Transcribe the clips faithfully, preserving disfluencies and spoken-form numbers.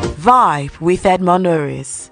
Vibe with Edmond Norris.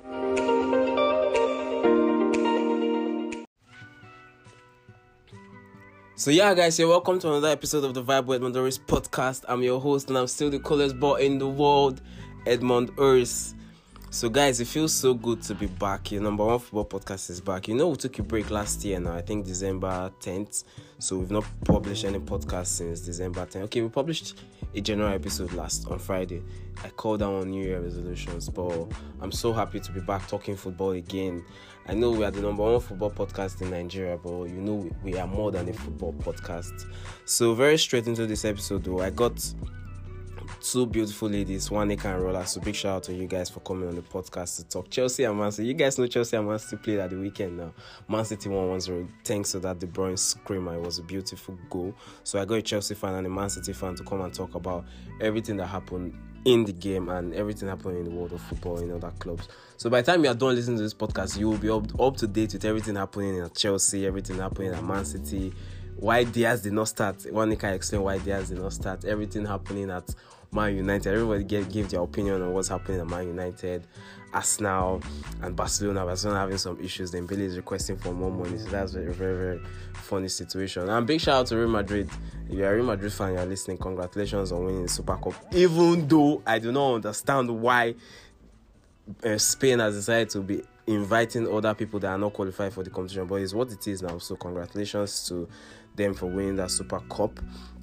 So yeah, guys, you're welcome to another episode of the Vibe with Edmond Norris podcast. I'm your host, and I'm still the coolest boy in the world, Edmond Norris. So guys, it feels so good to be back. Your number one football podcast is back. You know, we took a break last year now, I think December tenth. So we've not published any podcast since December tenth. Okay, we published a general episode last on Friday. I called down on New Year resolutions, but I'm so happy to be back talking football again. I know we are the number one football podcast in Nigeria, but you know we are more than a football podcast. So very straight into this episode though, I got two beautiful ladies, Wanika and Rola. So big shout out to you guys for coming on the podcast to talk Chelsea and Man City. You guys know Chelsea and Man City played at the weekend now. Man City won one zero thanks to that De Bruyne screamer. It was a beautiful goal. So I got a Chelsea fan and a Man City fan to come and talk about everything that happened in the game and everything happening in the world of football in other clubs. So by the time you are done listening to this podcast, you will be up, up to date with everything happening at Chelsea, everything happening at Man City, why Diaz did not start. Wanika explained why Diaz did not start, everything happening at Man United. Everybody gave, gave their opinion on what's happening at Man United, Arsenal, and Barcelona. Barcelona having some issues. Dembele is requesting for more money, so that's a very, very, very funny situation. And big shout out to Real Madrid. If you're a Real Madrid fan, you're listening. Congratulations on winning the Super Cup. Even though I do not understand why uh, Spain has decided to be inviting other people that are not qualified for the competition, but it's what it is now. So congratulations to them for winning that Super Cup.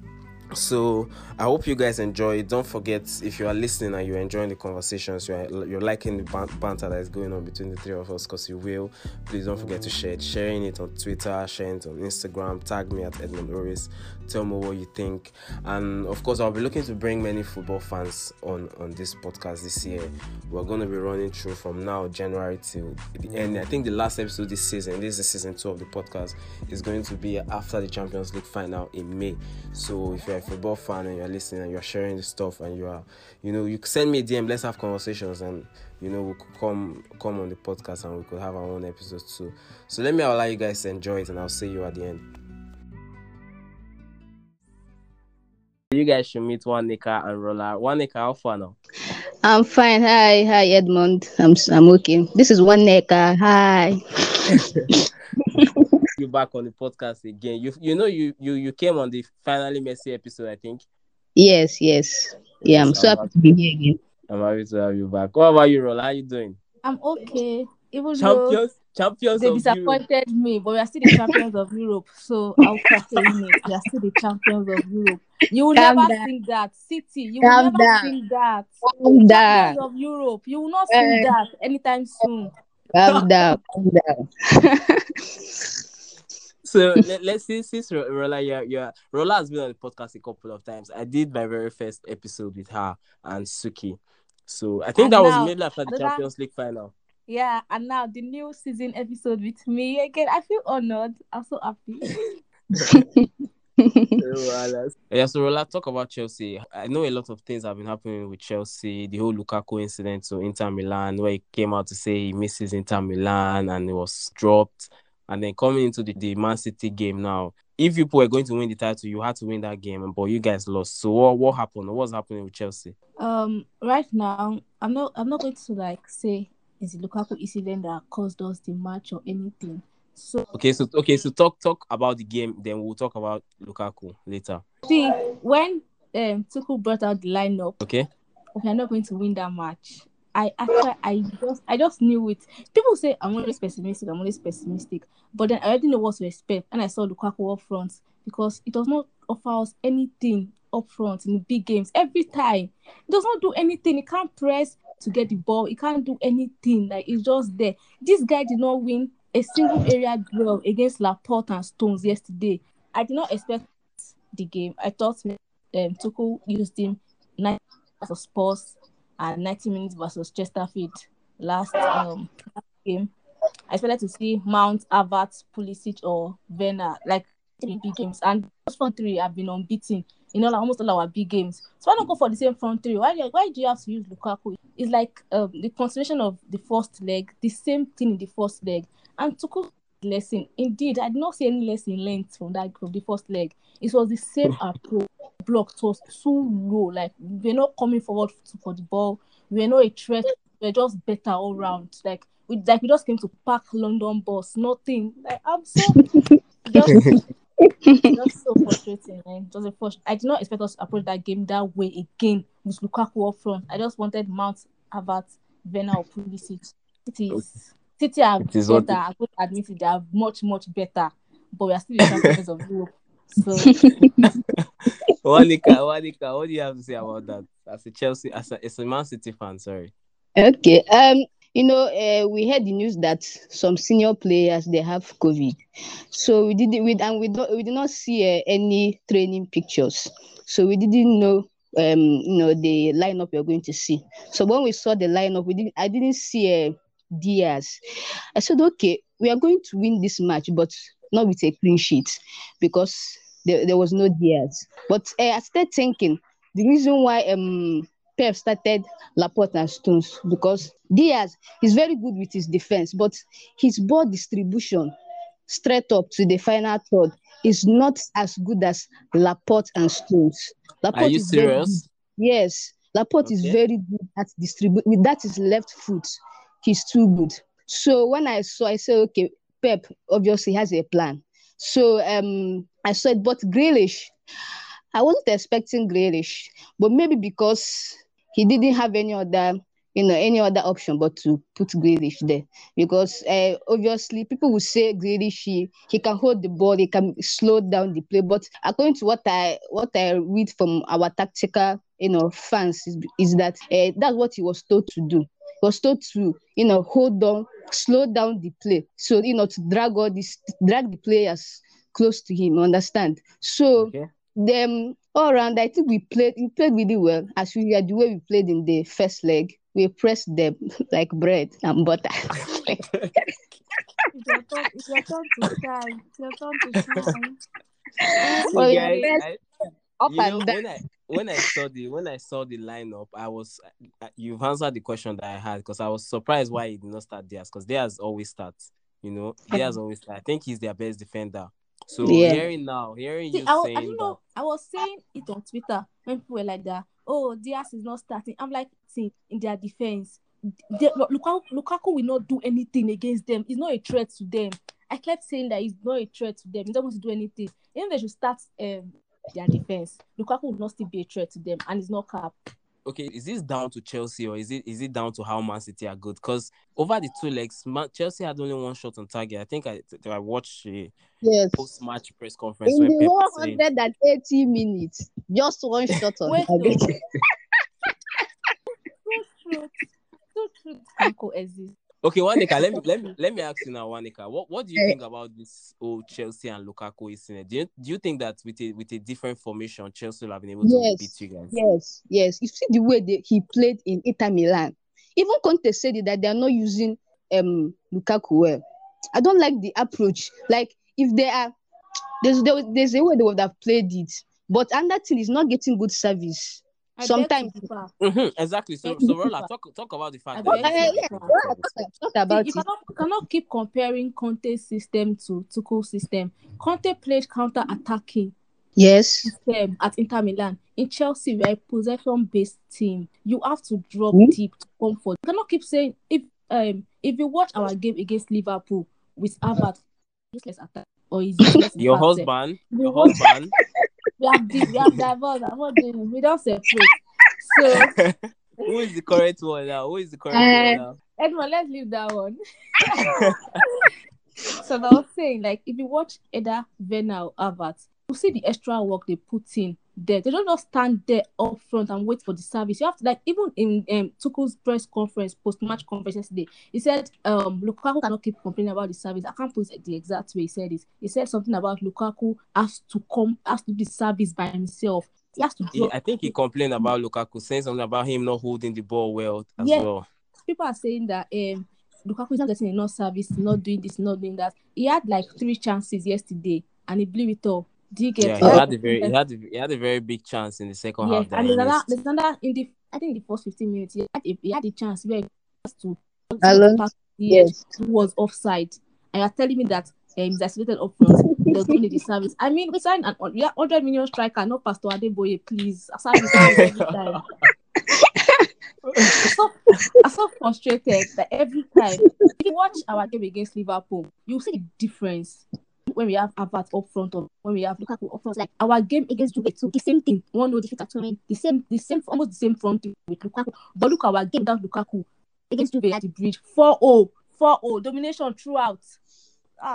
So I hope you guys enjoy it. Don't forget, if you are listening and you're enjoying the conversations, you're, you're liking the ban- banter that is going on between the three of us, because you will, please don't forget to share it. Sharing it on Twitter, sharing it on Instagram, tag me at Edmond Norris, tell me what you think. And of course, I'll be looking to bring many football fans on, on this podcast this year. We're going to be running through from now, January till the end. I think the last episode this season, this is season two of the podcast, is going to be after the Champions League final in May. So if you're a football fan and you're listening and you're sharing the stuff and you are, you know, you send me a D M, let's have conversations, and you know, we could come come on the podcast and we could have our own episodes too. So let me allow you guys to enjoy it, and I'll see you at the end. You guys should meet Wanika and Rola. Wanika, how far now? I'm fine. Hi, hi Edmond. I'm I'm okay. This is Wanika. Hi. You back on the podcast again. You you know you you you came on the Finally Messi episode, I think. Yes, yes. Yeah, Yes, I'm so I'm happy happy. to be here again. I'm happy to have you back. What about you, Rola? How you doing? I'm okay, even though Champions, champions they of Europe. disappointed me, but we are still the champions of Europe. So I'll crack in it. We are still the champions of Europe. You will Calm never down. sing that. City, you will Calm never down. sing that. Calm down. Champions of Europe. You will not sing Eh, that anytime soon. calm down. Calm down. So let, let's see, since Ro- Rola, yeah, yeah, Rola has been on the podcast a couple of times. I did my very first episode with her and Suki. So I think And that was now immediately after the another, Champions League final. yeah, and now the new season episode with me again. I feel honored. I'm so happy. Yeah, so Rola, talk about Chelsea. I know a lot of things have been happening with Chelsea. The whole Lukaku incident to Inter Milan, where he came out to say he misses Inter Milan and it was dropped. And then coming into the, the Man City game now, if you were going to win the title, you had to win that game, but you guys lost. So what what happened? What's happening with Chelsea? Um, right now, I'm not. I'm not going to like say is the Lukaku incident that caused us the match or anything. So Okay, so okay, so talk talk about the game, then we'll talk about Lukaku later. see, when um Tuchel brought out the lineup, Okay. we are not going to win that match. I actually, I just, I just knew it. People say I'm always pessimistic. I'm always pessimistic, but then I already know what to expect. And I saw Lukaku up front because it does not offer us anything up front in the big games. Every time, it does not do anything. He can't press to get the ball. He can't do anything. Like it's just there. This guy did not win a single area duel against Laporte and Stones yesterday. I did not expect the game. I thought um, Tuchel used him nine for Spurs and ninety minutes versus Chesterfield last um last game. I expected to see Mount, Havertz, Pulisic, or Werner, like three big games, and those front three have been unbeaten in all almost all our big games. So why not go for the same front three? Why why do you have to use Lukaku? It's like um, the continuation of the first leg, the same thing in the first leg, and Tuchel lesson. Indeed, I did not see any lesson length from that from the first leg. It was the same approach. Block it was too low. Like we were not coming forward to, for the ball. We were not a threat. We were just better all round. Like we like we just came to pack London bus. Nothing. Like I'm so just just so frustrating, man. It was a frust- I did not expect us to approach that game that way again with Lukaku up front. I just wanted Mount, Havertz, Werner or Pulisic. It is City are It is better. what it- I could admit it. They are much much better, but we are still the champions of Europe. So Wanika, Wanika, what do you have to say about that? As a Chelsea, as a, as a Man City fan, sorry. Okay. Um, you know, uh, we heard the news that some senior players they have COVID, so we didn't. We and we don't. We did not see uh, any training pictures, so we didn't know. Um, you know the lineup we are going to see. So when we saw the lineup, we didn't. I didn't see uh, Diaz. I said, okay, we are going to win this match, but not with a clean sheet because there, there was no Diaz. But uh, I started thinking the reason why um Pep started Laporte and Stones because Diaz is very good with his defense, but his ball distribution straight up to the final third is not as good as Laporte and Stones. Are Laporte you is very good. serious? Yes, Laporte is Okay. very good at distribute. With that his left foot, he's too good. So when I saw, I said, okay, Pep obviously has a plan. So um, I saw it, but Grealish, I wasn't expecting Grealish, but maybe because he didn't have any other, you know, any other option but to put Grealish there. Because uh, obviously people will say Grealish, he, he can hold the ball, he can slow down the play. But according to what I what I read from our tactical, you know, fans is, is that uh, that's what he was told to do. He was told to, you know, hold on, slow down the play. So, you know, to drag all this, drag the players close to him, understand? So Okay. them all around, I think we played we played really well as we are the way we played in the first leg. We pressed them like bread and butter. it's your turn. It's your turn to shine. It's your turn to shine. See, Well, we guys, pressed I, up you know and down. when I when I saw the when I saw the lineup, I was I- you've answered the question that I had because I was surprised why he did not start Diaz because Diaz always starts. You know, Diaz always starts. I think he's their best defender. So Yeah. hearing now, hearing See, you I, wa- I saying don't that, know. I was saying it on Twitter when people were like that. Oh, Diaz is not starting. I'm like, see, in their defense, they, Lukaku, Lukaku will not do anything against them. He's not a threat to them. I kept saying that he's not a threat to them. He doesn't want to do anything. Even if they should start um their defense, Lukaku will not still be a threat to them, and he's not cap. okay, is this down to Chelsea or is it is it down to how Man City are good? Because over the two legs, Man- Chelsea had only one shot on target. I think I I watched a Yes. post-match press conference In when the Pep whole was saying, one hundred eighty minutes, just one shot on Wait, target. no. So truth, so truth can coexist. okay, Wanika, let me let me let me ask you now, Wanika, what what do you think about this old Chelsea and Lukaku incident? Do you do you think that with a with a different formation, Chelsea will have been able to beat Yes, you guys? yes, yes. You see the way they, he played in Inter Milan. Even Conte said it, that they are not using um Lukaku well. I don't like the approach. Like if they are, there's there, there's a way they would have played it, but another thing is not getting good service. I beg to Sometimes, differ. Mm-hmm, exactly. So Beg to so Rolla, differ. talk talk about the I fact that oh, you beg uh, don't to see yeah, them differ. getting good talk, service. talk, talk See, about you it. cannot cannot keep comparing Conte's system to Tuchel's system. Conte played counter-attacking Yes. system at Inter Milan. In Chelsea, we are a possession-based team. You have to drop Hmm? deep to comfort. You cannot keep saying if um if you watch our game against Liverpool with Havertz, useless attack or is useless in Your fact. sef. husband, You your watch, husband. we have di- we have divorced. I'm not doing. We don't separate. So Who is the correct one now? Who is the correct one Uh, now? Edmond, let's leave that one. So I was saying, like, if you watch either Werner or Havertz, you see the extra work they put in there. They don't just stand there up front and wait for the service. You have to, like, even in um, Tuchel's press conference, post-match conference yesterday, he said, um, Lukaku cannot keep complaining about the service. I can't put it the exact way he said it. He said something about Lukaku has to come, has to do the service by himself. He has to He, do. I think he complained about Lukaku, saying something about him not holding the ball well as Yeah, well. people are saying that um Lukaku is not getting enough service, not doing this, not doing that. He had like three chances yesterday and he blew it up. Do you get Yeah, it? he oh, had a very he had a, he had a very big chance in the second Yes, half that and he there's another, missed. there's another in the I think the first fifteen minutes, he had a, he had a chance where he was to sort of Alone. pass the edge. Yes. He was offside. and you're telling me that um, he's isolated up front. There's only the service. I mean, we signed an we are one hundred million striker, not Pastor Adeboye, please. Service, service every time. I'm so, I'm so frustrated that every time, if you watch our game against Liverpool, you see the difference when we have Havertz up front or when we have Lukaku up front. Like our game against Juve too, the same thing. One no defeat at home, the same, the same, almost the same front with Lukaku. But look at our game without Lukaku against Juve at the bridge, four oh, four oh, domination throughout. Ah,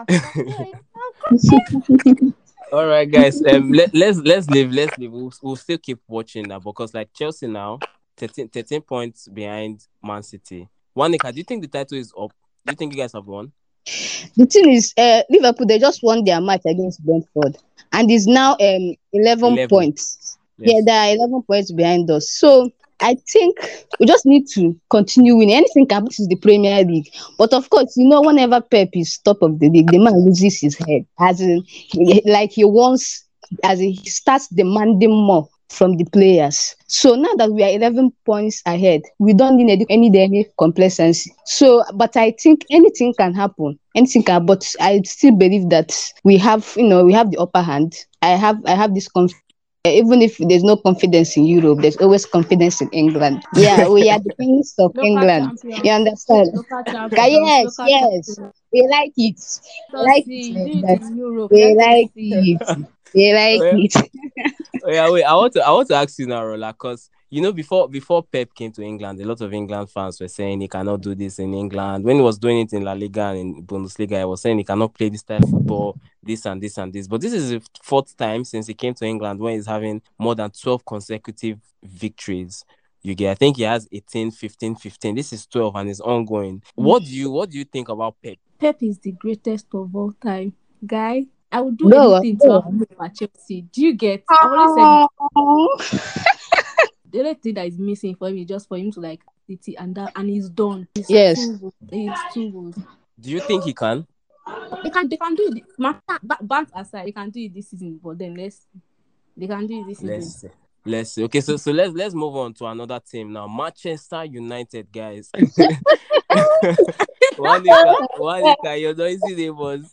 All right, guys. Um, let, let's let's leave. Let's leave. We'll, we'll still keep watching that because, like Chelsea now, thirteen, thirteen points behind Man City. Wanika, do you think the title is up? Do you think you guys have won? The thing is, uh, Liverpool, they just won their match against Brentford, and is now um eleven, eleven. points. Yes. Yeah, they are eleven points behind us. So I think we just need to continue winning. Anything can happen. This is the Premier League, but of course, you know, whenever Pep is top of the league, the man loses his head, as in, like he wants, as in, he starts demanding more from the players. So now that we are eleven points ahead, we don't need any any complacency. So, but I think anything can happen. Anything can. But I still believe that we have, you know, we have the upper hand. I have, I have this confidence. Even if there's no confidence in Europe, there's always confidence in England. Yeah, we are the kings of England. Champion. You understand? Yes, yes. We like it. We like it. Like that. We like it. We like it. Oh, yeah, wait. I want to. I want to ask you now, Rola, because you know, before before Pep came to England, a lot of England fans were saying he cannot do this in England. When he was doing it in La Liga and in Bundesliga, he was saying he cannot play this style of football, this and this and this. But this is the fourth time since he came to England when he's having more than twelve consecutive victories. You get, I think he has eighteen, fifteen, fifteen. This is twelve and it's ongoing. What do you What do you think about Pep? Pep is the greatest of all time, guy. I would do no, anything no. to have him at Chelsea. Do you get? I always said the only thing that is missing for him is just for him to like City and that, and he's done. He's yes, too, he's too good. Do you think he can? They can. They can do it. Bank aside, they can do it this season. But then let's. They can do it this season. Let's see. Let's see. Okay, so so let's let's move on to another team now. Manchester United, guys. Wanika, Wanika, you're noisy neighbors.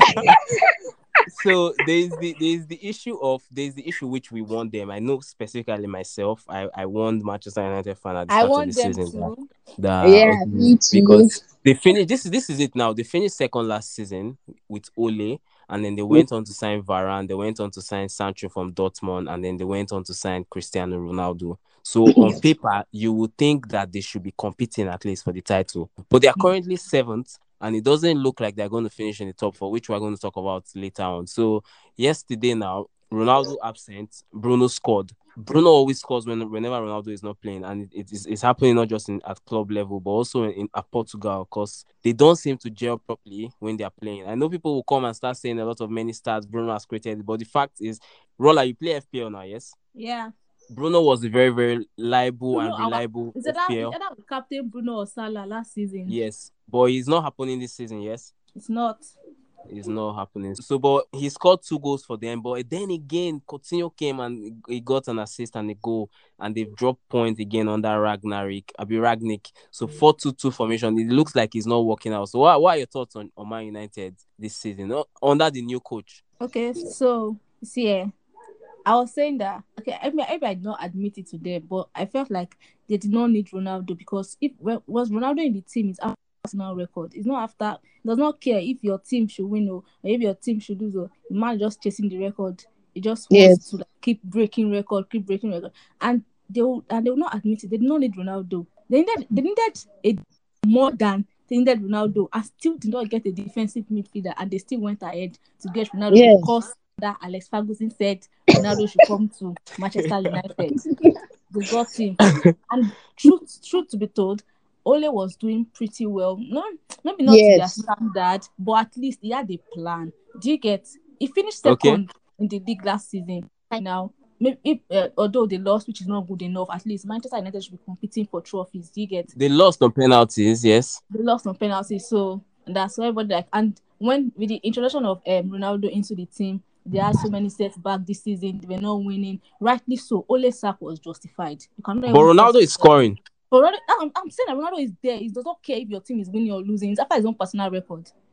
So there's the there's the issue of there's the issue which we want them. I know specifically myself. I, I want Manchester United fan at the start of the season. Too. That, yeah, okay, me too. Because they finished this is this is it now. They finished second last season with Ole, and then they went on to sign Varane, they went on to sign Sancho from Dortmund, and then they went on to sign Cristiano Ronaldo. So on paper, you would think that they should be competing at least for the title. But they are currently seventh. And it doesn't look like they're going to finish in the top four, which we're going to talk about later on. So yesterday now, Ronaldo absent, Bruno scored. Bruno always scores when, whenever Ronaldo is not playing. And it, it is, it's happening not just in, at club level, but also in, in at Portugal, because they don't seem to gel properly when they're playing. I know people will come and start saying a lot of many stats Bruno has created, but the fact is, Rolla, you play F P L now, yes? Yeah. Bruno was a very, very liable Bruno, and reliable our, is it F P L. That, is that Captain Bruno or Salah last season? Yes, but it's not happening this season, yes? It's not. It's not happening. So, but he scored two goals for them. But then again, Coutinho came and he got an assist and a goal, and they've dropped points again under Ragnarik, Abi Ragnick. So, four two two formation. It looks like it's not working out. So, what, what are your thoughts on, on Man United this season under the new coach? Okay, so, see, yeah. I was saying that, okay, I mean, I did not admit it to them, but I felt like they did not need Ronaldo because if was Ronaldo in the team, it's after personal record. It's not after, it does not care if your team should win or if your team should lose. Or the man just chasing the record. It just wants yes. to like, keep breaking record, keep breaking record. And they will, and they will not admit it. They did not need Ronaldo. They needed, they needed a more than they needed Ronaldo. I still did not get a defensive midfielder, and they still went ahead to get Ronaldo yes. because that Alex Ferguson said Ronaldo should come to Manchester United. They got him. And truth, truth to be told, Ole was doing pretty well. No, maybe not yes. to their standard, but at least he had a plan. Do you get? He finished second okay. in the league last season. Right now, maybe if, uh, although they lost, which is not good enough, at least Manchester United should be competing for trophies. Do you get? They lost on penalties, yes. They lost on penalties, so that's why everybody like. And when with the introduction of um, Ronaldo into the team, they had so many setbacks this season. They were not winning. Rightly so. Ole sack was justified. You cannot but Ronaldo is scoring. But Ronaldo, I'm, I'm saying that Ronaldo is there. He does not care if your team is winning or losing. It's after his own personal record.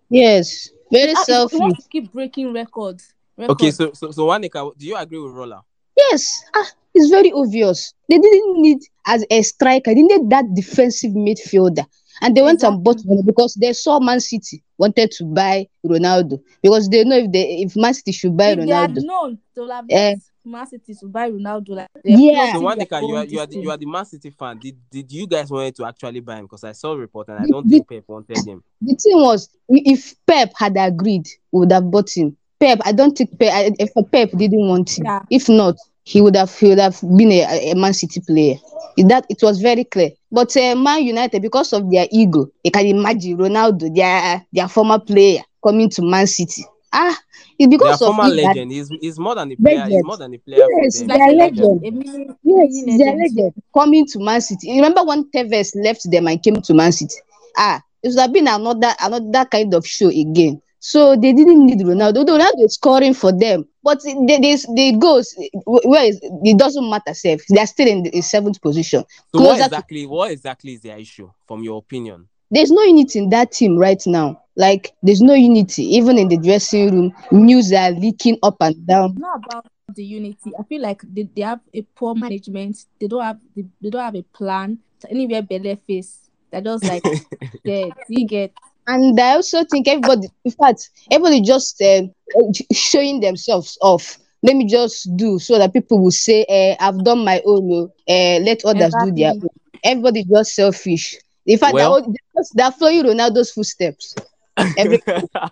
Yes, He, very ah, he, he selfish. wants to keep breaking records. Okay, Records. so so so Wanika, do you agree with Rolla? Yes, ah, it's very obvious. They didn't need as a striker. They needed that defensive midfielder, and they went and bought Exactly. one because they saw Man City wanted to buy Ronaldo because they know if they if Man City should buy If they had Ronaldo, known, they would have uh, left Man City to buy Ronaldo. Like they're yeah. So plotting their Wanika, you are own you this are the, you thing. are the Man City fan. Did did you guys want to actually buy him? Because I saw a report and I The, don't the, think Pep wanted him. the thing was, i- if Pep had agreed, we would have bought him. Pep, I don't think Pep. I- If Pep didn't want him, Yeah. if not, he would have he would have been a, a Man City player. That it was very clear. But uh, Man United, because of their ego, you can imagine Ronaldo, their their former player, coming to Man City. Ah, it's They are because of former it that legend. He's he's more than a player. He's legend. more than a player for Yes, It's them. they like He's are a a legend legend, for legend. a them. mini Yes, mini they are legend. legend coming to Man City. You remember when Tevez left them and came to Man City? Ah, it would have been another another kind of show again. So they didn't need Ronaldo. Though Ronaldo is scoring for them, but the the, the goals where is it doesn't matter. Safe, they are still in the seventh position, So what closer to. exactly what exactly is their issue from your opinion? There's no unity in that team right now. Like there's no unity even in the dressing room. News are leaking up and down. Not about the unity. I feel like they, they have a poor management. They don't have they, they don't have a plan. So anywhere Bele face, they're just like yeah, you get And I also think everybody, in fact, everybody just uh, showing themselves off. Let me just do so that people will say, eh, I've done my own. Oh, eh, let others do their exactly. own. Everybody just selfish. In fact, they're, Well, all- they're following Ronaldo's footsteps. Every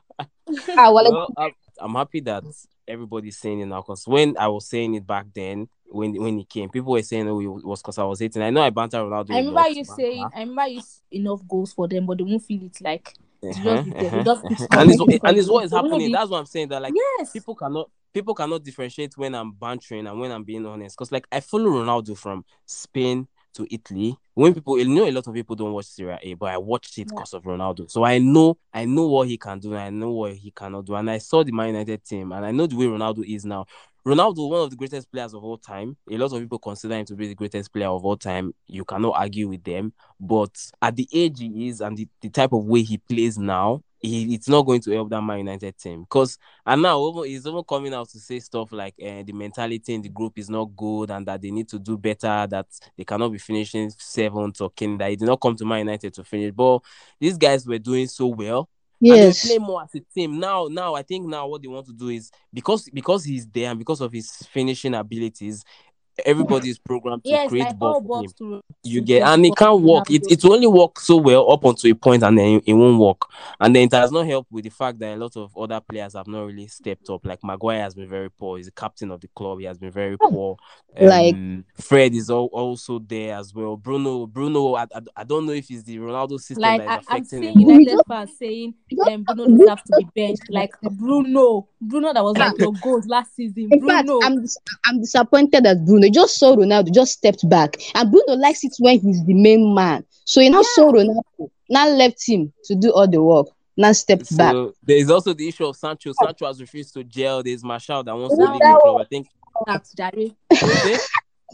ah, well, well, I'm, I'm happy that everybody's saying it now. Because when I was saying it back then, when when he came, people were saying, "Oh, it was because I was hating." I know I banter Ronaldo I a remember lot. you saying Banter. I remember you s- enough goals for them, but they won't feel it like to Uh-huh, just be there. They uh-huh, just keep uh-huh. And it's scoring and because it's they, what is they will know happening. the That's what I'm saying. That like yes. people cannot people cannot differentiate when I'm bantering and when I'm being honest. Because like I follow Ronaldo from Spain to Italy. When people, you know, a lot of people don't watch Serie A, but I watched it Yeah. because of Ronaldo. So I know I know what he can do and I know what he cannot do. And I saw the Man United team and I know the way Ronaldo is now. Ronaldo, one of the greatest players of all time. A lot of people consider him to be the greatest player of all time. You cannot argue with them. But at the age he is and the, the type of way he plays now, he, it's not going to help that Man United team. Because and now even, he's even coming out to say stuff like uh, the mentality in the group is not good and that they need to do better, that they cannot be finishing seventh or king, that he did not come to Man United to finish. But these guys were doing so well and they were yes. playing more as a team. Now, now I think now what they want to do is because because he's there and because of his finishing abilities, everybody is programmed to Yes, like create ball all for balls him. to You to get get and it for can't work. It Ronaldo. it will only work so well up until a point and then it won't work. And then it has not helped with the fact that a lot of other players have not really stepped up. Like Maguire has been very poor. He's the captain of the club. He has been very poor. Like Um, Fred is al- also there as well. Bruno, Bruno, I, I, I don't know if it's the Ronaldo system Like that is I, I'm affecting him, seeing but we United just fans saying we just um have Bruno to look deserves to be benched. Like Bruno, Bruno that was like your goal last season. in fact, Bruno, I'm dis- I'm disappointed that Bruno just saw Ronaldo, just stepped back. And Bruno likes it when he's the main man. So he now saw yeah, Ronaldo, now left him to do all the work, now stepped back. so there is also the issue of Sancho. Sancho has refused to gel. There's Marshall that wants to that leave the one club. I think. tax, Jare. What you say?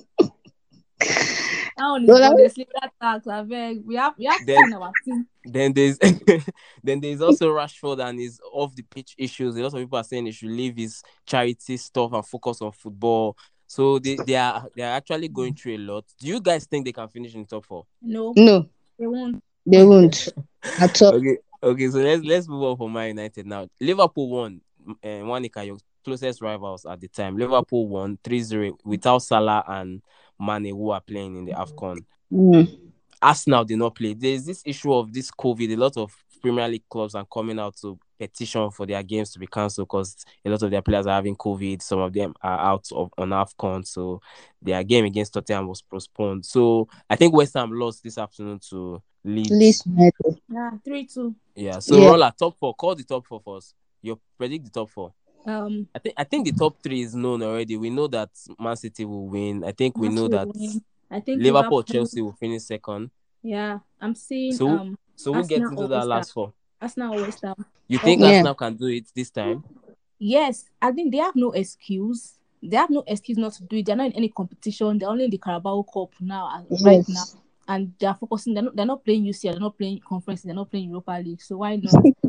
That one is Ronaldo, Bundesliga tax. I beg. We have we have Then in our team. Then there's then there's also Rashford and his off the pitch issues. A lot of people are saying he should leave his charity stuff and focus on football. So they, they are they are actually going through a lot. Do you guys think they can finish in top four? No, no, they won't. they won't at all. Okay, okay. So let's let's move on from Man United now. Liverpool won. And Wanika, your closest rivals at the time. Liverpool won three zero without Salah and Mane who are playing in the AFCON. Mm. Arsenal did not play. There's this issue of this COVID. A lot of Premier League clubs are coming out to petition for their games to be cancelled because a lot of their players are having COVID. Some of them are out of on AFCON, so their game against Tottenham was postponed. So I think West Ham lost this afternoon to Leeds. Leeds United. Yeah, three two. Yeah. So Yeah. Roller, top four. Call the top four for us. You predict the top four. Um, I think I think the top three is known already. We know that Man City will win. I think we Man know City that will win. I think Liverpool or Liverpool. Chelsea will finish second. Yeah, I'm seeing So um so who gets Arsenal into or that West Ham. last four? Arsenal or West Ham. You Or think Yeah. Arsenal can do it this time? yes, I think they have no excuse. They have no excuse not to do it. They're not in any competition. They're only in the Carabao Cup now, uh, right now, Yes. and they're focusing. They're not. They're not playing U C L. They're not playing conference. They're not playing Europa League. So why not?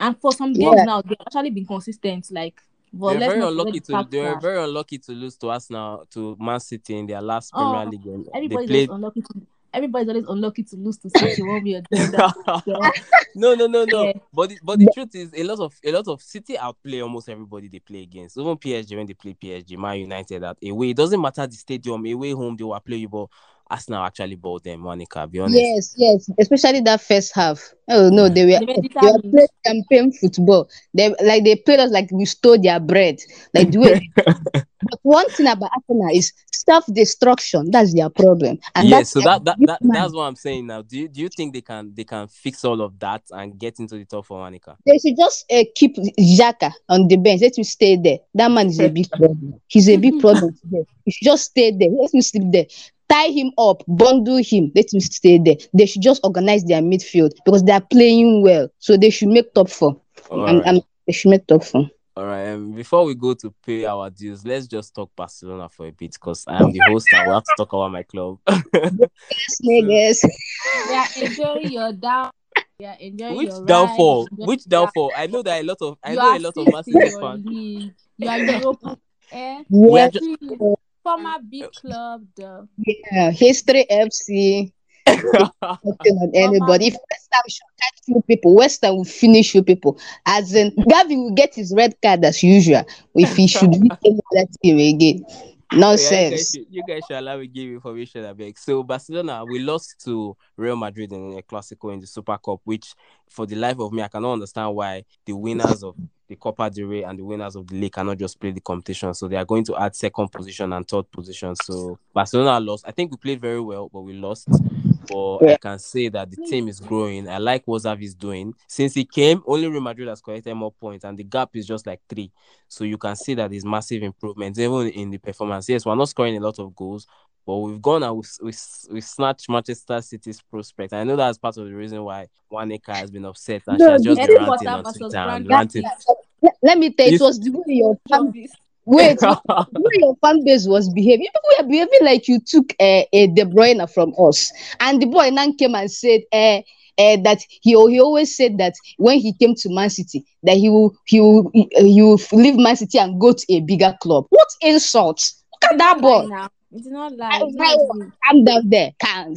And for some games Yeah. now, they've actually been consistent. Like, but They're let's very not forget unlucky the to fact they were that very unlucky to lose to Arsenal to Man City in their last Premier oh, League game. They everybody's always played unlucky to everybody's always unlucky to lose to City one way or the other. So no, no, no, no. yeah, But the, but the truth is, a lot of a lot of City outplay almost everybody they play against. Even P S G when they play P S G, Man United at away. It doesn't matter the stadium, away, home, they will play you. But Arsenal actually bought them, Monica. Be honest. Yes, yes, especially that first half. Oh no, Mm. they were they were they were determined. playing campaign football. They like they played us like we stole their bread. Like the way. But one thing about Arsenal is self-destruction. That's their problem, and Yeah, that's so a that, that big that man. that's what I'm saying now. Do you do you think they can they can fix all of that and get into the top for Monica? They should just uh, keep Xhaka on the bench. Let him stay there. That man is a big problem. He's a big problem today. He should just stay there. Let him sleep there. Tie him up, bundle him. Let him stay there. They should just organize their midfield because they are playing well. So they should make top four. All And, right. and they should make top four. All right. Um, before we go to pay our dues, let's just talk Barcelona for a bit because I am the host and we have to talk about my club. Yes, So, niggas. They are enjoying your down. They are enjoying which your ride. downfall? Enjoying Which your downfall? I know that a lot of I You know are a lot of sixth Man in City your fans. league. You are Europa. Eh? We are Yes, just Please, former big club, the yeah. History F C. Nothing on anybody. If former. West Ham should catch you people, West Ham will finish you people. As in, Gavi will get his red card as usual if he should beat any other team again. Oh, yeah, you guys Nonsense. should you guys should allow me give information a bit. So Barcelona, we lost to Real Madrid in a Clasico in the Super Cup, which for the life of me, I cannot understand why the winners of the Copa del Rey and the winners of the league cannot just play the competition. So they are going to add second position and third position. So Barcelona lost. I think we played very well, but we lost. But I Yeah. can say that the team is growing. I like what Xavi is doing. Since he came, only Real Madrid has collected more points, and the gap is just like three. So you can see that there's massive improvements, even in the performance. Yes, we're not scoring a lot of goals, but we've gone and we've, we've, we've snatched Manchester City's prospect. I know that's part of the reason why Waneka has been upset and she No, has just the been thing, ranting Potter on versus Twitter and Brandon ranting. Beat. let, let me tell you, it It's- was the way your fan, This. wait, what, the way your fan base was behaving. You people were behaving like you took uh, a De Bruyne from us, and the boy now came and said, uh, uh, that he he always said that when he came to Man City that he will he will he, he will leave Man City and go to a bigger club. What insult! Look at that boy. Now. It's not I, like it's I, not big. I'm down there. Can't.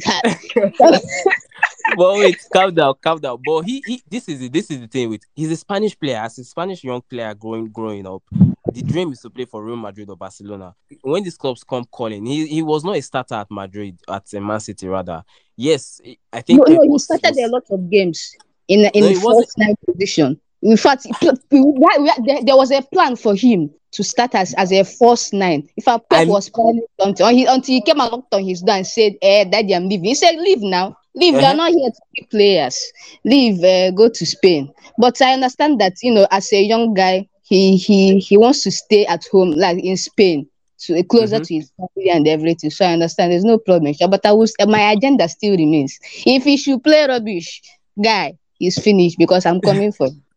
But wait, calm down, calm down. But he, he this is it. This is the thing with he's a Spanish player, as a Spanish young player growing growing up. The dream is to play for Real Madrid or Barcelona. When these clubs come calling, he, he was not a starter at Madrid, at uh, Man City rather. Yes, I think No, Pep no, he was, started was a lot of games in in no, it wasn't. first nine position. In fact, he put- we- we- we- there, there was a plan for him to start as, as a first nine. In fact, Pep I'm was planning until he until he came and knocked on his door and said, "Eh, Daddy, I'm leaving." He said, "Leave now. Leave. You're uh not here to be players. Leave. Uh, go to Spain." But I understand that you know, as a young guy, he he he wants to stay at home, like in Spain, to closer hmm to his family and everything. So I understand there's no problem. Sha, but I was my agenda still remains. If he should play rubbish, guy, he's finished because I'm coming for him.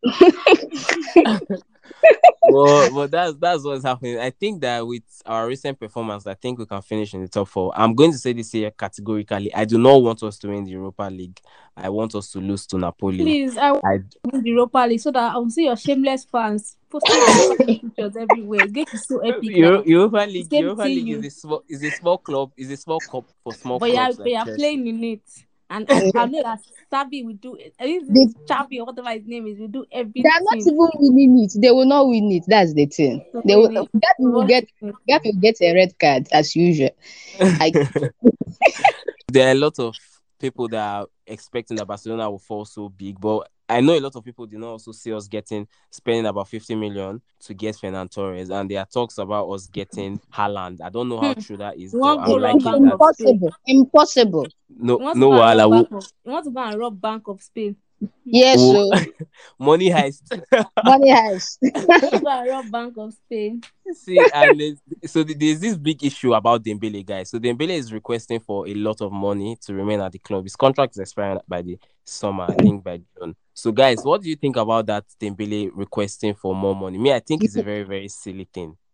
well, well, that's that's what's happening. I think that with our recent performance, I think we can finish in the top four. I'm going to say this here categorically. I do not want us to win the Europa League. I want us to lose to Napoli. Please, I want I to win the Europa League so that I will see your shameless fans posting Europa League pictures everywhere. It's going to be so epic. Euro, Like Europa the League, same Europa thing League you, is a small is a small club, is a small cup for small but you're, clubs but like you're Chelsea. playing in it. And I, I know that Sabi will do it. At least They, this Chabi or whatever his name is, will do they are not everything. even winning it. They will not win it. That's the thing. So They will. win it. That will get. That will get a red card as usual. I, There are a lot of people that are expecting that Barcelona will fall so big, but I know a lot of people did not also see us getting spending about fifty million to get Fernan Torres, and there are talks about us getting Haaland. I don't know how Hmm. true that is, You but want to I'm go rob liking Bank that. of Spain. impossible. Impossible. No, You want to no, go and Wahala. rob Wo- Bank of You want to go and rob Bank of Spain. Yes, wo- so money heist. money heist. You want to go and rob Bank of Spain. See, and there's- so th- there's this big issue about Dembele, guys. So Dembele is requesting for a lot of money to remain at the club. His contract is expiring by the summer, I think by June. So, guys, what do you think about that Dembele requesting for more money? Me, I think it's a very, very silly thing.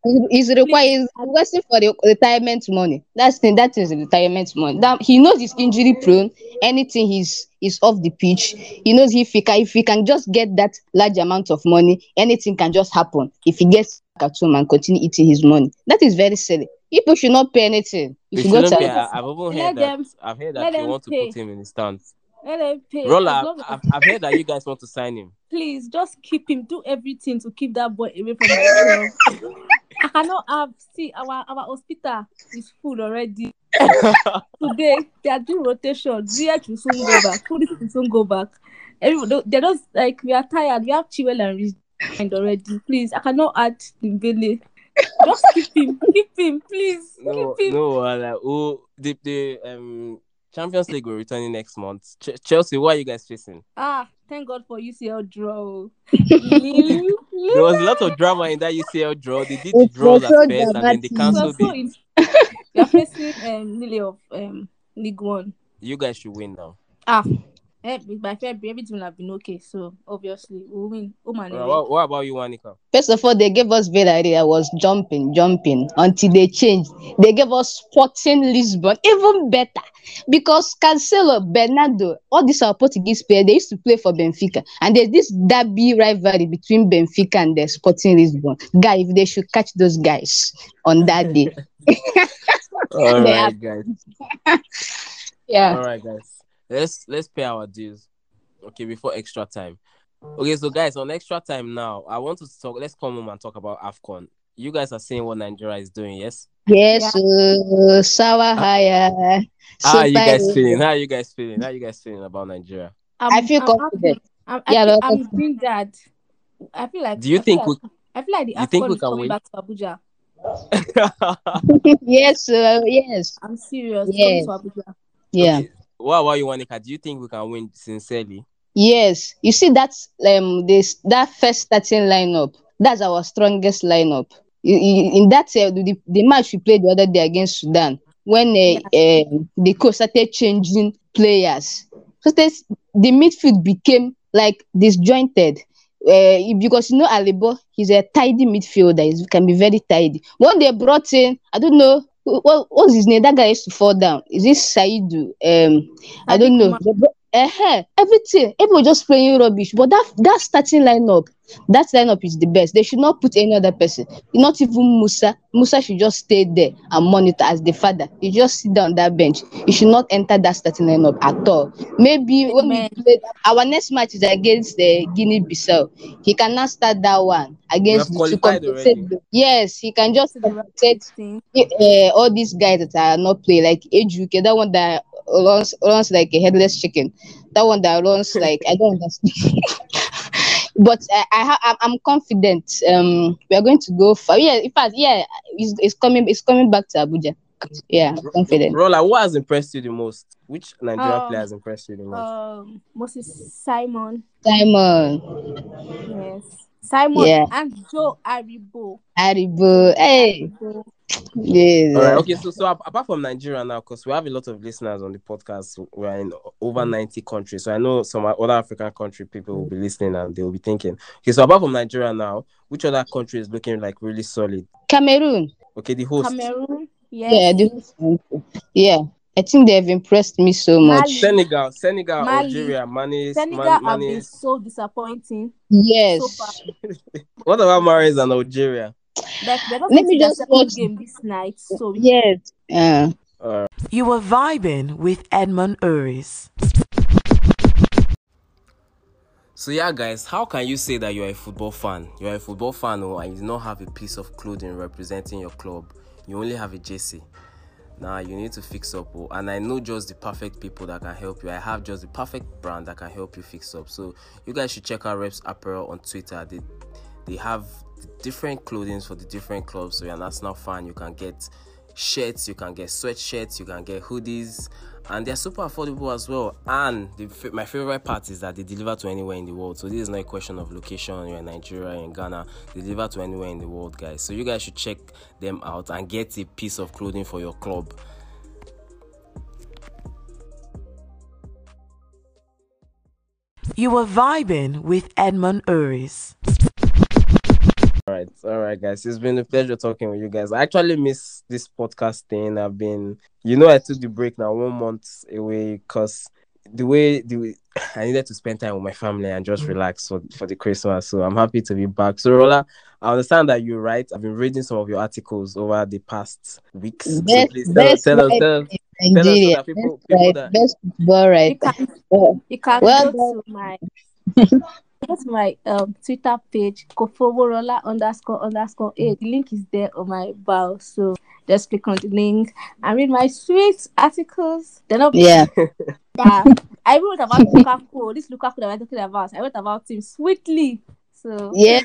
He's required. He's requesting for the retirement money. That's the that is the retirement money. That he knows he's injury prone. Anything he's is off the pitch. He knows if he can if he can just get that large amount of money, anything can just happen. If he gets back at home and continue eating his money, that is very silly. People should not pay anything. We If you go shouldn't pay. to I, I've even Let heard that. them I've heard let that you them want to pay. put him in the stands. Let them pay. As Rolla, long I've, as I've heard that you guys want to sign him. please just keep him. Do everything to keep that boy away from myself. I cannot have see our our hospital is full already. Today they are doing rotation. Ziyech will soon go back. Pulisic will soon go back. Everybody they're just like we are tired. We have Chilwell and Reece and already. Please, I cannot add Dembele. Just keep him. Keep him, please. No, Keep him. no. Uh, like, oh, the the um Champions League will returning next month. Ch- Chelsea, what are you guys facing? Ah, thank God for U C L draw. Lille. There was a lot of drama in that U C L draw. They did the It draws was at so first and then they dramatic. It was cancelled so it. in- we are facing um Lille of um League One. You guys should win now. Ah, eh, by February everything will have been okay. So obviously we'll win. Oh man, Alright, what, what about you, Anika? First of all, they gave us Villarreal was jumping, jumping until they changed. They gave us Sporting Lisbon, even better. Because Cancelo, Bernardo, all these are Portuguese players, they used to play for Benfica. And there's this derby rivalry between Benfica and the Sporting Lisbon. Guy, if they should catch those guys on that day. All They right, are- guys. Yeah. All right, guys. Let's let's pay our dues. Okay, before extra time. Okay, so guys, on extra time now, I want to talk. Let's come home and talk about AFCON. You guys are seeing what Nigeria is doing, yes? Yes, uh, Sawa Haya. How are you guys Super- feeling? How are you guys feeling? How are you guys feeling about Nigeria? I'm, I feel I'm confident. happy. I'm, Yeah, I feel, but- I'm doing that. I feel like. Do you I feel think like, I feel like the you think AFCON we is can coming win? back to Abuja. Yes, uh, yes. I'm serious. Yes. It's coming to Abuja. Yeah. Okay. What about you, Anika? Do you think we can win sincerely? Yes, you see that um this that first starting lineup. That's our strongest lineup. In, in in that uh, the, the match we played the other day against Sudan, when uh, uh, the coach started changing players, so this, the midfield became like disjointed. Uh, because you know Alibo, he's a tidy midfielder. He can be very tidy. When they brought in, I don't know what what's his name. That guy used to fall down. Is this Saidu? Um, I don't know. They brought- uh everything, everyone just playing rubbish. But that that starting lineup, that lineup is the best. They should not put any other person. Not even Musa. Musa should just stay there and monitor as the father. He just sit down that bench. He should not enter that starting lineup at all. Maybe when we Amen. play our next match is against the Guinea Bissau. He cannot start that one against We have the to qualified compensate. already. the- Yes, he can just To the right compensate thing. uh, all these guys that are not playing, like Ejuke, that one that runs, runs like a headless chicken, that one that runs like I don't understand. But I, I ha- I'm I'm confident. Um, we are going to go for yeah. In fact, yeah, it's, it's coming. It's coming back to Abuja. Yeah, I'm confident. Rolla, what has impressed you the most? Which Nigerian Um, player has impressed you the most? Um, Moses Simon. Simon, Yes. Simon Yeah. and Joe Aribo. Aribo, hey, Aribo. yes. All right. uh, Okay. So, so ap- apart from Nigeria now, because we have a lot of listeners on the podcast, we're in over ninety countries. So I know some other African country people will be listening and they will be thinking, okay. So apart from Nigeria now, which other country is looking like really solid? Cameroon. Okay, the host. Cameroon. Yes. Yeah, the, yeah. I think they have impressed me so Mali. much. Senegal, Senegal, Mali. Algeria, Mane, Senegal Man, have Mane. been so disappointing. Yes. So far. What about Maris and Algeria? Like they're not Let going me to their just second watch- game this night. So we Yes. Uh, You were vibing with Edmond Uris. So yeah, guys, how can you say that you're a football fan? You're a football fan, oh, and you do not have a piece of clothing representing your club. You only have a jersey. Now you need to fix up, oh, and I know just the perfect people that can help you. I have just the perfect brand that can help you fix up. So you guys should check out Reps Apparel on Twitter. They they have different clothing for the different clubs. So you're an Arsenal fan, you can get shirts, you can get sweatshirts, you can get hoodies, and they're super affordable as well. And the, my favorite part is that they deliver to anywhere in the world. So this is not a question of location. You're in Nigeria, you're in Ghana, they deliver to anywhere in the world, guys. So you guys should check them out and get a piece of clothing for your club. You were vibing with Edmond Uris. All right, all right, guys. It's been a pleasure talking with you guys. I actually miss this podcast thing. I've been, you know, I took the break now one month away because the way the way, I needed to spend time with my family and just relax for, for the Christmas. So I'm happy to be back. So Rola, I understand that you're right. I've been reading some of your articles over the past weeks. So Best please tell, best tell us, right tell us, in tell us so Nigeria. that people Best people right, that best football You right. can Well, you can well go done. to my go to my um Twitter page, Kofoborola underscore underscore A. The link is there on my bio. So just click on the link and read my sweet articles. They're not Yeah. bad. I wrote about Lukaku. This Lukaku that we're talking about. I wrote about him sweetly. So Yeah.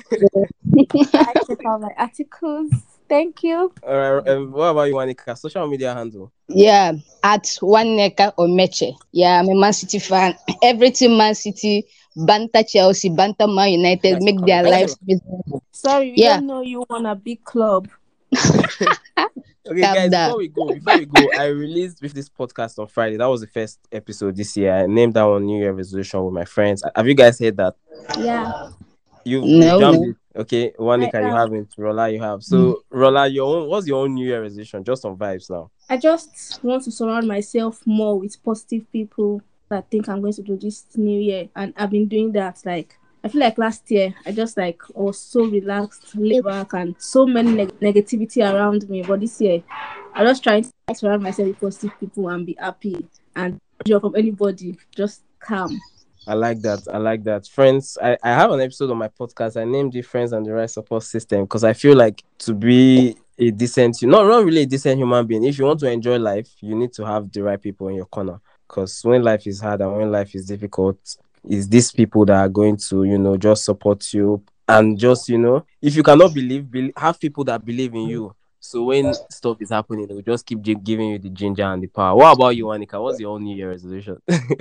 I check out my articles. Thank you. all right. Um, what about you, Wanika? Social media handle. Yeah. At Waneka or Meche. Yeah, I'm a Man City fan. Everything Man City, Banta Chelsea, Banta Man United, Nice. make their Congratulations. lives miserable. Sorry, we Yeah. don't know you want a big club. Okay, Calm guys, down. before we go, before we go, I released with this podcast on Friday. That was the first episode this year. I named that one New Year resolution with my friends. Have you guys heard that? Yeah. You've you've No, jammed no. it. Okay, I Wanika, you am. haven't. Rolla, you have. So Rolla, your own what's your own New Year resolution? Just on vibes now. I just want to surround myself more with positive people that think I'm going to do this new year. And I've been doing that. Like, I feel like last year, I just like was so relaxed, laid back, and so many neg- negativity around me. But this year, I'm just trying to surround myself with positive people and be happy and joy from anybody. Just calm. I like that. I like that. Friends, I, I have an episode on my podcast. I named it Friends and the Right Support System because I feel like to be a decent, not, not really a decent human being, if you want to enjoy life, you need to have the right people in your corner. Because when life is hard and when life is difficult, it's these people that are going to, you know, just support you. And just, you know, if you cannot believe, believe have people that believe in you. So when stuff is happening, they will just keep gi- giving you the ginger and the power. What about you, Anika? What's your own New Year resolution?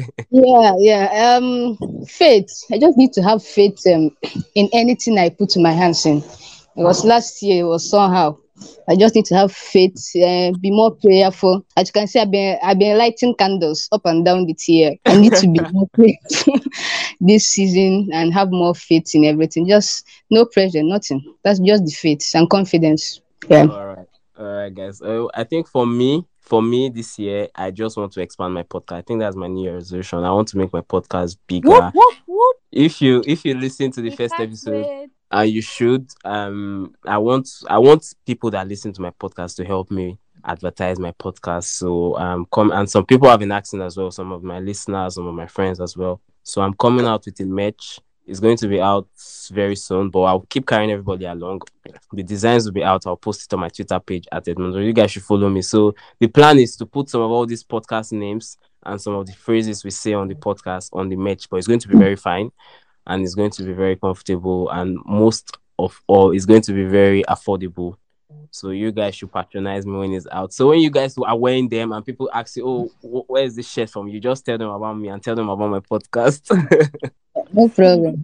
Yeah, yeah. Um, faith. I just need to have faith um in anything I put my hands in. Because last year it was somehow. I just need to have faith, uh, be more prayerful. As you can see, I've been I've been lighting candles up and down the tier. I need to be more prayerful this season and have more faith in everything. Just no pressure, nothing. That's just the faith and confidence. Yeah. All right, all right, guys. Uh, I think for me, for me this year, I just want to expand my podcast. I think that's my New Year resolution. I want to make my podcast Whoop, bigger. whoop, whoop. If you if you listen to the We first can't episode, wait. and you should, um, I want I want people that listen to my podcast to help me advertise my podcast. So um, come and some people have been asking as well. Some of my listeners, some of my friends as well. So I'm coming out with a merch. It's going to be out very soon, but I'll keep carrying everybody along. The designs will be out. I'll post it on my Twitter page at Edmond. You guys should follow me. So the plan is to put some of all these podcast names and some of the phrases we say on the podcast on the merch, but it's going to be very fine and it's going to be very comfortable, and most of all, it's going to be very affordable. So you guys should patronize me when it's out. So when you guys are wearing them and people ask you, "Oh, wh- where is this shirt from?" You just tell them about me and tell them about my podcast. No problem.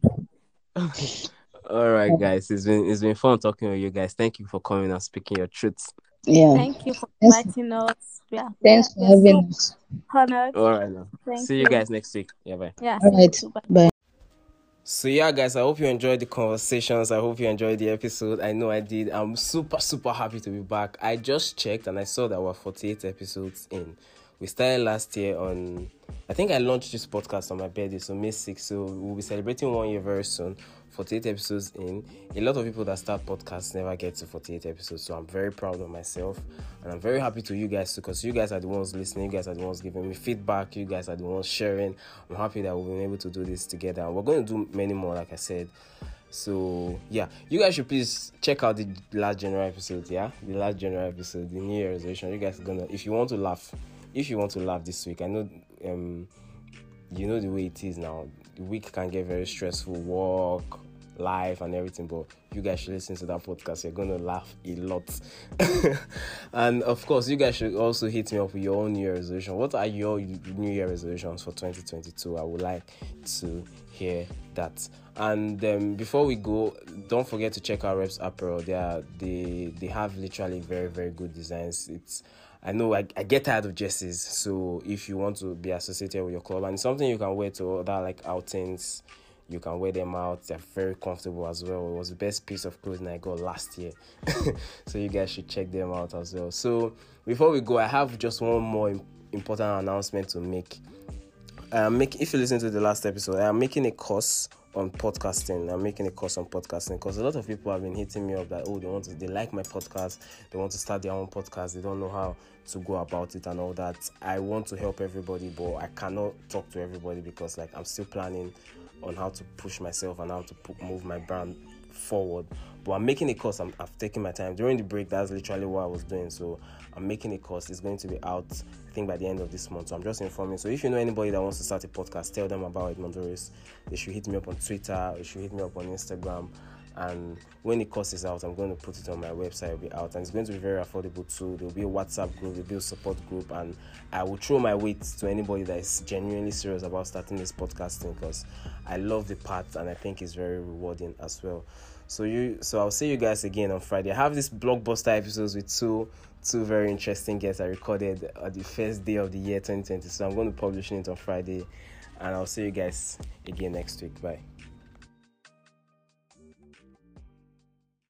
All right, guys. It's been it's been fun talking with you guys. Thank you for coming and speaking your truths. Yeah. Thank you for Thanks, inviting us. Yeah. thanks yeah, for we're having so us. honored. All right, now. Thank See you you. guys next week. Yeah, bye. Yeah. All See you right. too. Bye. Bye. So yeah, guys, I hope you enjoyed the conversations. I hope you enjoyed the episode. I know I did. I'm super, super happy to be back. I just checked and I saw that we're forty-eight episodes in. We started last year on, I think I launched this podcast on my birthday, so May sixth. So we'll be celebrating one year very soon. forty-eight episodes in. A lot of people that start podcasts never get to forty-eight episodes, so I'm very proud of myself. And I'm very happy to you guys too, because you guys are the ones listening, you guys are the ones giving me feedback, you guys are the ones sharing. I'm happy that we've been able to do this together. And we're going to do many more, like I said. So yeah, you guys should please check out the last January episode, yeah? The last January episode, the New Year resolution. You guys are gonna, if you want to laugh, if you want to laugh this week, I know um you know the way it is now. The week can get very stressful, work, life and everything, but you guys should listen to that podcast. You're gonna laugh a lot. And of course, you guys should also hit me up with your own New Year resolution. What are your New Year resolutions for twenty twenty-two? I would like to hear that. And um, before we go, don't forget to check out Reps Apparel. They are they they have literally very very good designs. It's I know I, I get tired of jerseys, so if you want to be associated with your club and it's something you can wear to other like outings, You can wear them out. They're very comfortable as well. It was the best piece of clothing I got last year. So you guys should check them out as well. So before we go, I have just one more important announcement to make. I'm making, if you listen to the last episode, I'm making a course on podcasting. I'm making a course on podcasting because a lot of people have been hitting me up that, oh, they want to, they like my podcast, they want to start their own podcast, they don't know how to go about it and all that. I want to help everybody, but I cannot talk to everybody because like I'm still planning on how to push myself and how to put, move my brand forward. But I'm making a course. I'm, I've taken my time during the break. That's literally what I was doing. So I'm making a course. It's going to be out, I think, by the end of this month. So I'm just informing. So if you know anybody that wants to start a podcast, tell them about Edmond Oris. They should hit me up on Twitter. They should hit me up on Instagram. And when the course is out, I'm going to put it on my website. It'll be out, and it's going to be very affordable too. There'll be a WhatsApp group, there'll be a support group, and I will throw my weight to anybody that is genuinely serious about starting this podcasting because I love the part and I think it's very rewarding as well. So you, so I'll see you guys again on Friday. I have this blockbuster episodes with two, two very interesting guests I recorded on the first day of the year twenty twenty. So I'm going to publish it on Friday, and I'll see you guys again next week. Bye.